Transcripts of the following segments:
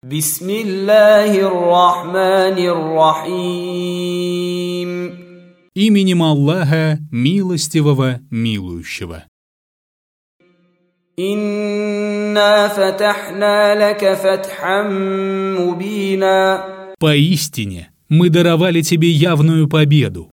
بسم الله الرحمن الرحيم. Именем Аллаха, милостивого, милующего. إنا فتحنا لك فتحا مبينا. Поистине, мы даровали тебе явную победу,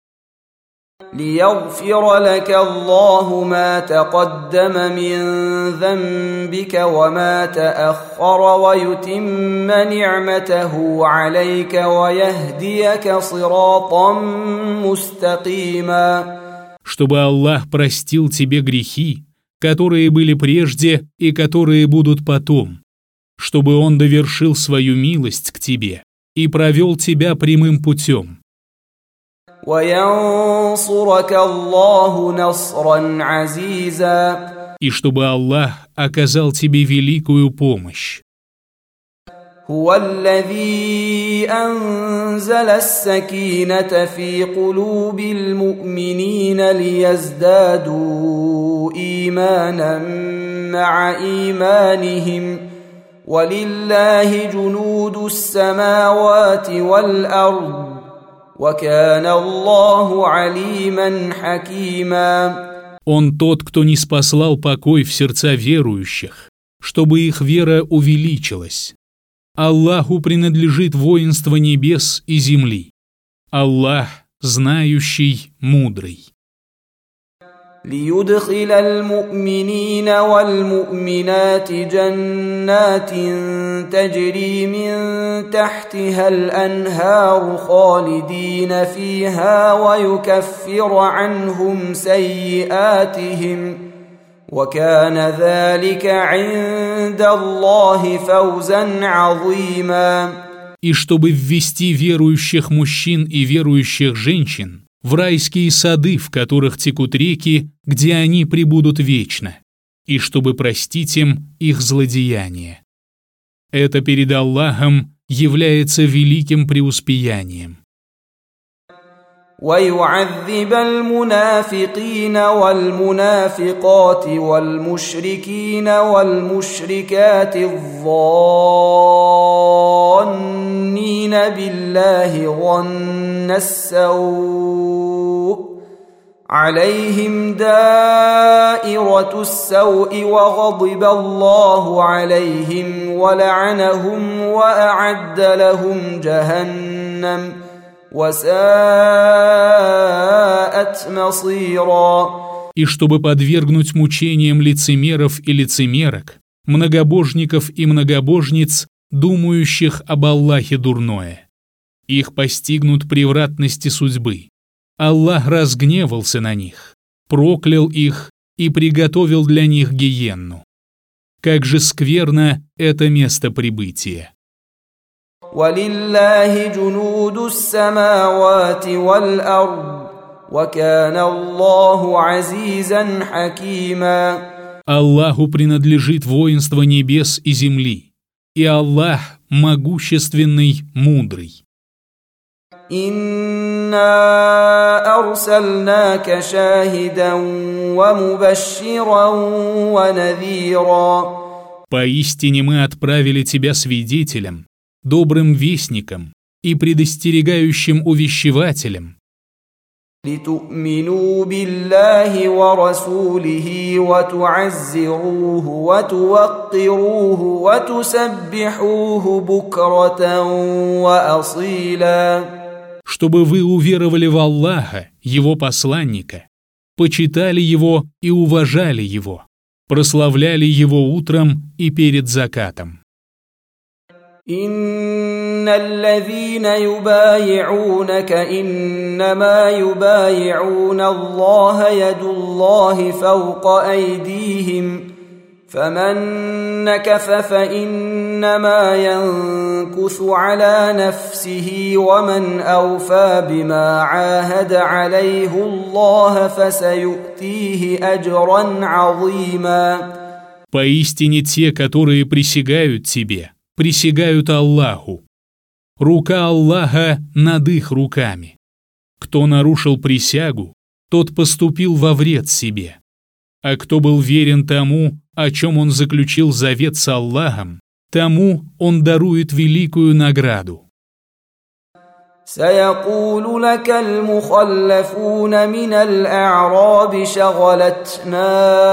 ليغفر لك الله ما تقدم من ذنبك وما تأخر ويتم نعمته عليك ويهديك صراطا مستقيما. чтобы Аллах простил тебе грехи, которые были прежде и которые будут потом, чтобы Он довершил свою милость к тебе и провел тебя прямым путем, وينصرك الله نصرا عزيزا. и чтобы Аллах оказал тебе великую помощь. هو الذي أنزل السكينة في قلوب المؤمنين ليزدادوا إيمانا مع إيمانهم ولله جنود السماوات والأرض وكان الله عليما حكيما. Он тот, кто ниспослал покой в сердца верующих, чтобы их вера увеличилась. Аллаху принадлежит воинство небес и земли. Аллах, знающий, мудрый. ليدخل المؤمنين والمؤمنات جنات تجري من تحتها الأنهار خالدين فيها ويكفر عنهم سيئاتهم وكان ذلك عند الله فوزا عظيما. И чтобы ввести верующих мужчин и верующих женщин в райские сады, в которых текут реки, где они пребудут вечно, и чтобы простить им их злодеяния. Это перед Аллахом является великим преуспеянием. ويعذب المنافقين والمنافقات والمشركين والمشركات الظانين بالله ظن السوء عليهم دائرة السوء وغضب الله عليهم ولعنهم وأعد لهم جهنم وساءت مصيرا. И чтобы подвергнуть мучениям лицемеров и лицемерок, многобожников и многобожниц, думающих об Аллахе дурное. Их постигнут превратности судьбы. Аллах разгневался на них, проклял их и приготовил для них гиенну. Как же скверно это место прибытия. ولله جنود السماوات والأرض وكان الله عزيزا حكيما. Аллаху принадлежит воинство небес и земли, и Аллах могущественный, мудрый. إنا أرسلناك شاهدا ومبشرا ونذيرا. Поистине мы отправили тебя свидетелем, добрым вестником и предостерегающим увещевателем, لتؤمنوا بالله ورسوله وتعزروه وتوقروه وتسبحوه بكرة وأصيلا. чтобы вы уверовали в Аллаха, Его посланника, почитали Его и уважали Его, прославляли Его утром и перед закатом. إن الذين يبايعونك إنما يبايعون الله يد الله فوق أيديهم فمن نكث فإنما ينكث على نفسه ومن أوفى بما عاهد عليه الله فسيؤتيه أجرا عظيما. Поистине те, которые присягают тебе, присягают Аллаху. Рука Аллаха над их руками. Кто нарушил присягу, тот поступил во вред себе. А кто был верен тому, о чем он заключил завет с Аллахом, тому Он дарует великую награду. سيقول لك المخلفون من الأعراب شغلتنا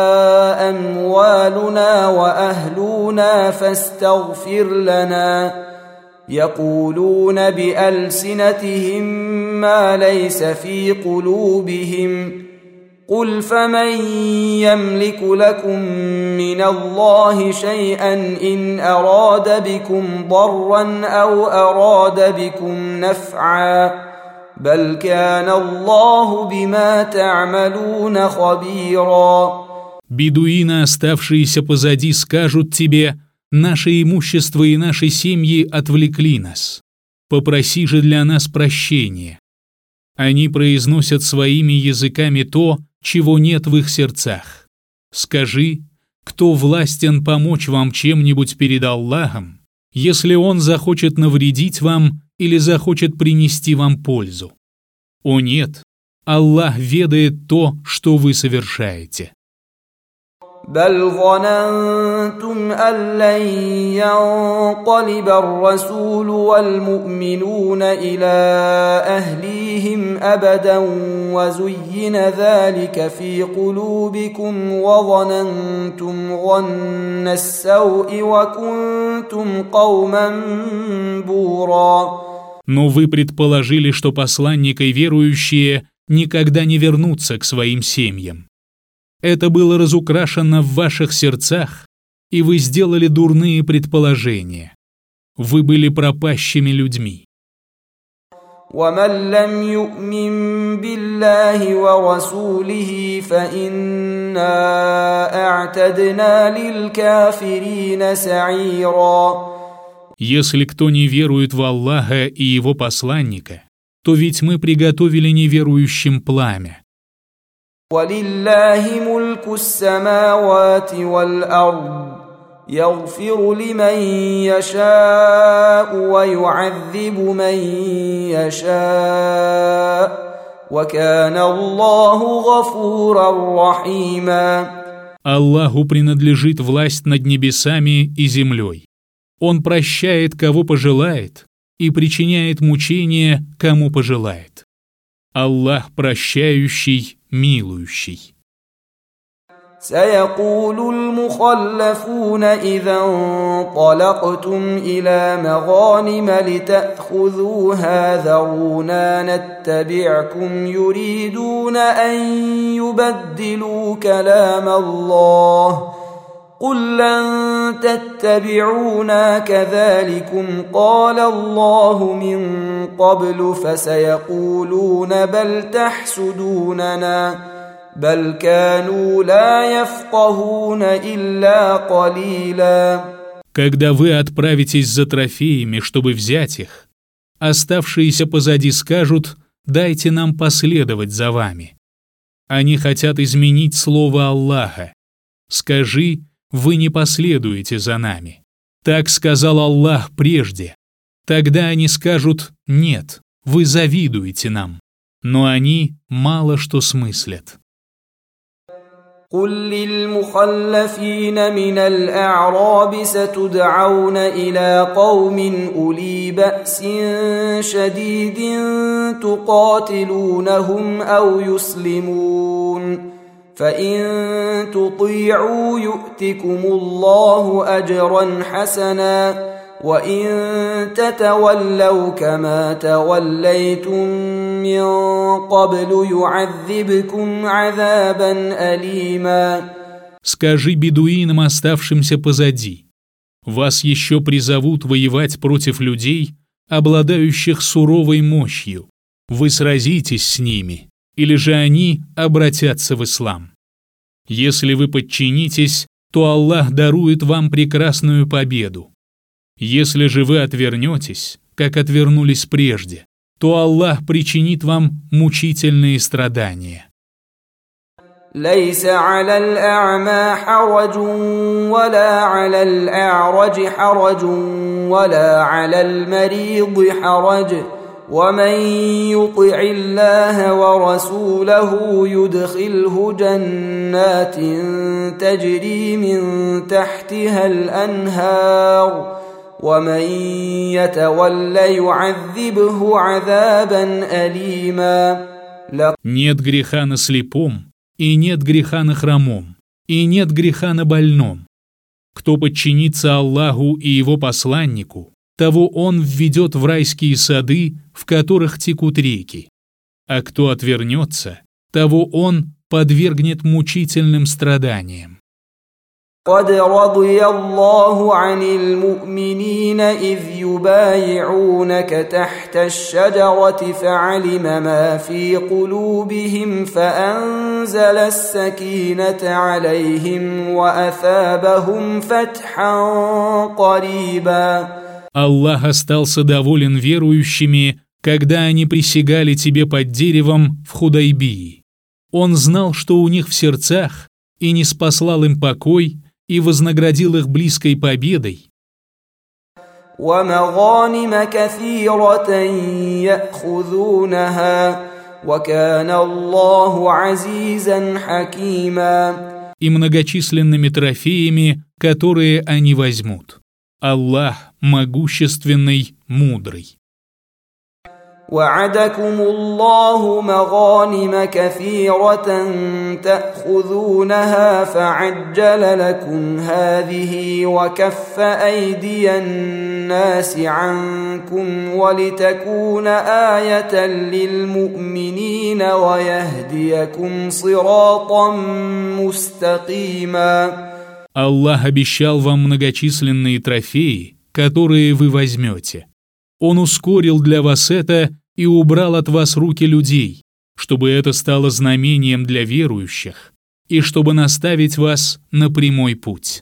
أموالنا وأهلنا فاستغفر لنا يقولون بألسنتهم ما ليس في قلوبهم قل فمن يملك لكم من الله شيئا إن أراد بكم ضرا أو أراد بكم نفعا بل كان الله بما تعملون خبيرا. Бедуины, оставшиеся позади, скажут тебе: «Наше имущество и наши семьи отвлекли нас. Попроси же для нас прощения». Они произносят своими языками то, чего нет в их сердцах. Скажи, кто властен помочь вам чем-нибудь перед Аллахом, если Он захочет навредить вам или захочет принести вам пользу? О нет, Аллах ведает то, что вы совершаете. بل ظننتم أن لن ينقلب الرسول والمؤمنون إلى أهليهم أبدا وزين ذلك في قلوبكم وظننتم ظن السوء وكنتم قوما بورا. Но вы предположили, что посланник и верующие никогда не вернутся к своим семьям. Это было разукрашено в ваших сердцах, и вы сделали дурные предположения. Вы были пропащими людьми. وَمَنْ لَمْ يُؤْمِنْ بِاللَّهِ وَرَسُولِهِ فَإِنَّا أَعْتَدْنَا لِلْكَافِرِينَ سَعِيرًا. Если кто не верует в Аллаха и Его посланника, то ведь мы приготовили неверующим пламя. وَلِلَّهِ مُلْكُ السَّمَاوَاتِ وَالْأَرْضِ يَغْفِرُ لِمَن يَشَاءُ وَيُعَذِّبُ مَن يَشَاءُ وَكَانَ اللَّهُ غَفُورًا رَّحِيمًا. Аллаху принадлежит власть над небесами и землей. Он прощает, кого пожелает, и причиняет мучения, кому пожелает. Аллах прощающий, милующий. سيقول المخلفون إذا انطلقتم إلى مغانم لتأخذوها ذرونا نتبعكم يريدون أن يبدلوا كلام الله قل لن تتبعونا كذلكم قال الله من قبل فسيقولون بل تحسدوننا بل كانوا لا يفقهون إلا قليلا. Когда вы отправитесь за трофеями, чтобы взять их, оставшиеся позади скажут: «Дайте нам последовать за вами». Они хотят изменить слово Аллаха. Скажи: «Вы не последуете за нами». Так сказал Аллах прежде. Тогда они скажут: «Нет, вы завидуете нам». Но они мало что смыслят. قل للمخلفين من الأعراب ستدعون إلى قوم أولي بأس شديد تقاتلونهم أو يسلمون فإن تطيعوا يؤتكم الله أجرا حسنا وإن تتولوا كما توليتم من قبل يعذبكم عذابا أليما. Скажи бедуинам, оставшимся позади: вас еще призовут воевать против людей, обладающих суровой мощью. Вы сразитесь с ними, или же они обратятся в ислам. Если вы подчинитесь, то Аллах дарует вам прекрасную победу. Если же вы отвернетесь, как отвернулись прежде, то Аллах причинит вам мучительные страдания. ليس على الأعمى حرج ولا على الأعرج حرج ولا على المريض حرج ومن يطع الله ورسوله يدخله جنات تجري من تحتها الأنهار ومن يتولى يعذبه عذابا أليما. Нет греха на слепом, и нет греха на хромом, и нет греха на больном. Кто подчинится Аллаху и Его посланнику, того Он введет в райские сады, в которых текут реки. А кто отвернется, того Он подвергнет мучительным страданиям. قد رضي الله عن المؤمنين إذ يبايعونك تحت الشجرة فعلم ما في قلوبهم فأنزل السكينة عليهم وأثابهم فتحا قريبا. Аллах остался доволен верующими, когда они присягали тебе под деревом в Худайбии. Он знал, что у них в сердцах, и ниспослал им покой, и вознаградил их близкой победой. وَمَغَانِمَ كَثِيرَةً يَأْخُذُونَهَا وَكَانَ اللَّهُ عَزِيزًا حَكِيمًا. И многочисленными трофеями, которые они возьмут. Аллах могущественный, мудрый. وعدكم الله مغانم كثيرة تأخذونها فعجل لكم هذه وكف أيدي الناس عنكم ولتكون آية للمؤمنين ويهديكم صراطا مستقيما. Аллах обещал вам многочисленные трофеи, которые вы возьмете. Он ускорил для вас это и убрал от вас руки людей, чтобы это стало знамением для верующих и чтобы наставить вас на прямой путь.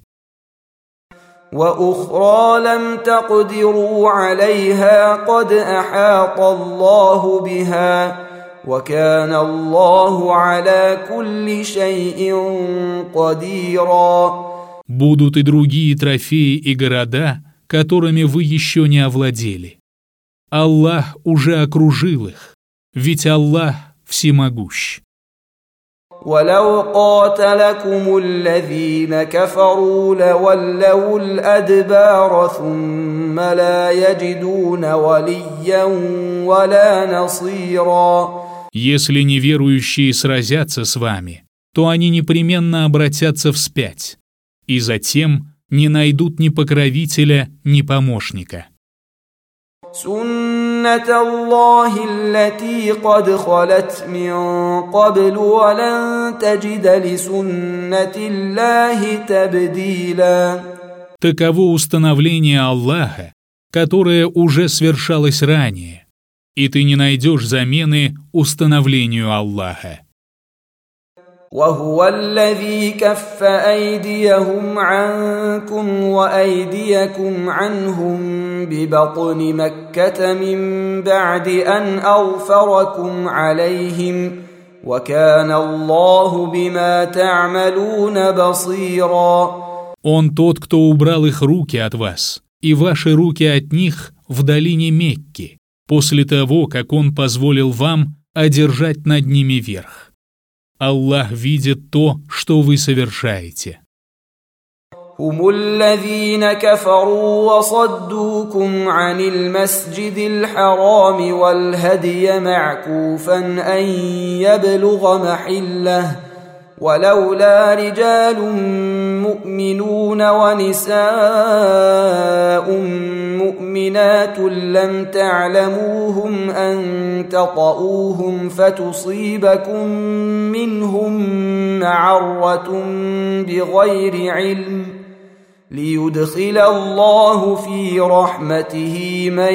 وأخرى لم تقدروا عليها قد أحاط الله بها وكان الله على كل شيء قديرا. Будут и другие трофеи и города, которыми вы еще не овладели. Аллах уже окружил их, ведь Аллах всемогущ. ولو قاتلكم الذين كفروا لولوا الأدبار ثم لا يجدون وليا ولا نصيرا. Если неверующие сразятся с вами, то они непременно обратятся вспять, и затем не найдут ни покровителя, ни помощника. سنة الله التي قد خلت من قبل ولن تجد لسنة الله تبديلا. Таково установление Аллаха, которое уже свершалось ранее, и ты не найдешь замены установлению Аллаха. وهو الذي كف أيديهم عنكم وأيديكم عنهم ببطن مكة من بعد أن أغفركم عليهم وكان الله بما تعملون بصيرا. Он тот, кто убрал их руки от вас, и ваши руки от них в долине Мекки, после того, как Он позволил вам одержать над ними верх. Аллах видит то, что вы совершаете. هم الذين كفروا وصدوكم عن المسجد الحرام والهدي معكوفا أن يبلغ محله ولولا رجال مؤمنون ونساء مؤمنات لم تعلموهم أن تطؤوهم فتصيبكم منهم معرة بغير علم ليدخل الله في رحمته من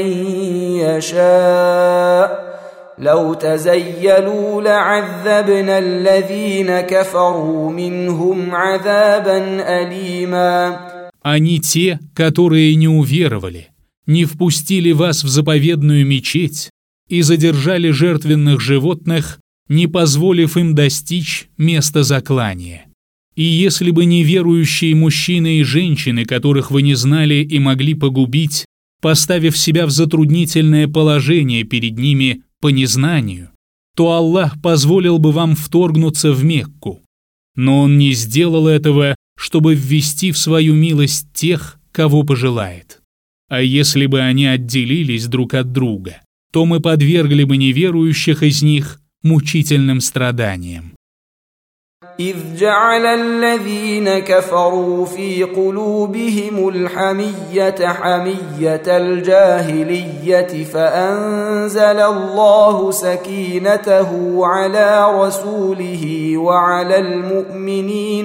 يشاء لو تزيلوا لعذبنا الذين كفروا منهم عذابا أليما. Они те, которые не уверовали, не впустили вас в заповедную мечеть и задержали жертвенных животных, не позволив им достичь места заклания. И если бы неверующие мужчины и женщины, которых вы не знали и могли погубить, поставив себя в затруднительное положение перед ними по незнанию, то Аллах позволил бы вам вторгнуться в Мекку. Но Он не сделал этого, чтобы ввести в свою милость тех, кого пожелает. А если бы они отделились друг от друга, то мы подвергли бы неверующих из них мучительным страданиям. إذ جعل الذين كفروا في قلوبهم الحمية حمية الجاهلية فأنزل الله سكينته على رسوله وعلى المؤمنين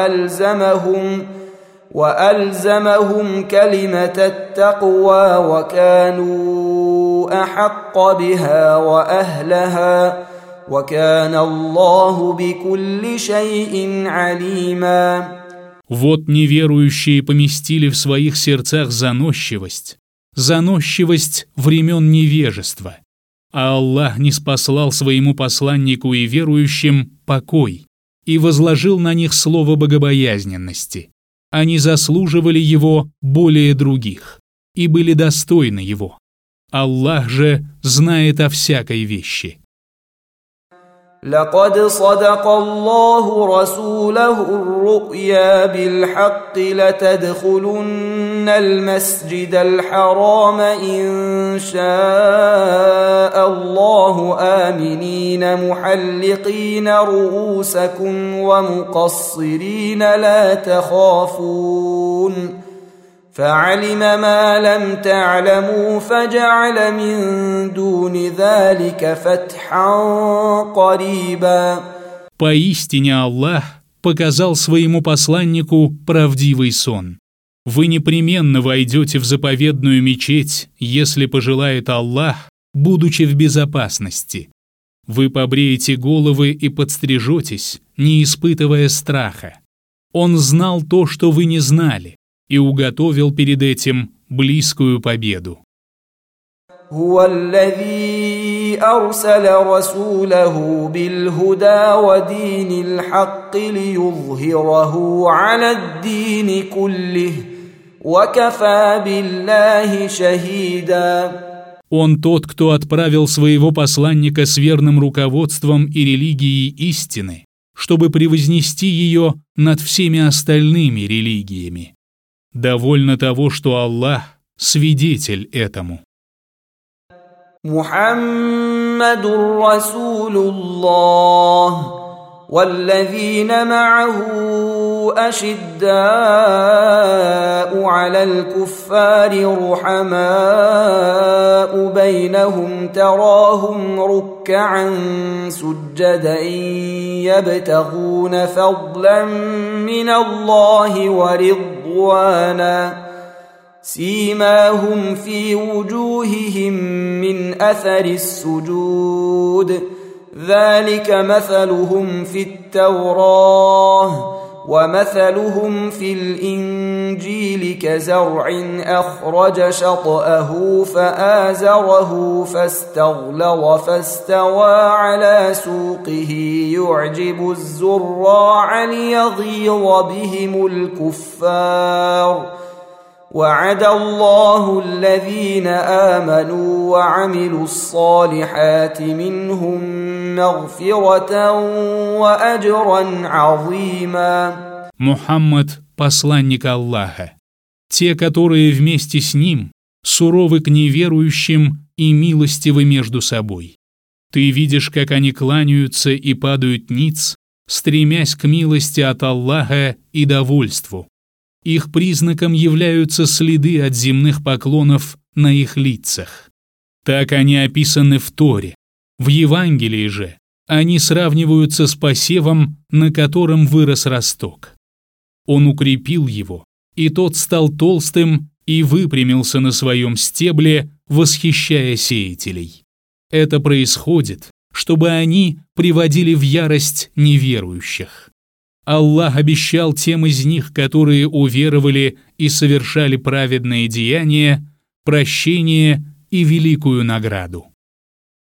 وألزمهم كلمة التقوى وكانوا أحق بها وأهلها وَكَانَ اللَّهُ بِكُلِّ شَيْءٍ عَلِيمًا. Вот неверующие поместили в своих сердцах заносчивость времен невежества, а Аллах ниспослал своему посланнику и верующим покой и возложил на них слово богобоязненности. Они заслуживали его более других и были достойны его. Аллах же знает о всякой вещи. لقد صدق الله رسوله الرؤيا بالحق لتدخلن المسجد الحرام إن شاء الله آمنين محلقين رؤوسكم ومقصرين لا تخافون فعلم ما لم تعلموا فجعل من دون ذلك فتحا قريبا. Поистине Аллах показал своему посланнику правдивый сон. Вы непременно войдете в заповедную мечеть, если пожелает Аллах, будучи в безопасности. Вы побреете головы и подстрижетесь, не испытывая страха. Он знал то, что вы не знали, и уготовил перед этим близкую победу. هو الذي أرسل رسوله بالهدى ودين الحق ليظهره على الدين كله وكفى بالله شهيدا. Он тот, кто отправил своего посланника с верным руководством и религией истины, чтобы превознести ее над всеми остальными религиями. Довольно того, что Аллах свидетель этому. محمد رسول الله والذين معه أشداء على الكفار رحماء بينهم تراهم ركعا سجدا يبتغون فضلا من الله ورضوانا سيماهم في وجوههم من أثر السجود ذلك مثلهم في التوراة ومثلهم في الإنجيل كزرع أخرج شطأه فآزره فاستغلظ فاستوى على سوقه يعجب الزراع ليغيظ بهم الكفار وعد الله الذين آمنوا وعملوا الصالحات منهم مغفرة وأجرا عظيما. Мухаммад – посланник Аллаха. Те, которые вместе с ним, суровы к неверующим и милостивы между собой. Ты видишь, как они кланяются и падают ниц, стремясь к милости от Аллаха и довольству. Их признаком являются следы от земных поклонов на их лицах. Так они описаны в Торе. В Евангелии же они сравниваются с посевом, на котором вырос росток. Он укрепил его, и тот стал толстым и выпрямился на своем стебле, восхищая сеятелей. Это происходит, чтобы они приводили в ярость неверующих. Аллах обещал тем из них, которые уверовали и совершали праведные деяния, прощение и великую награду.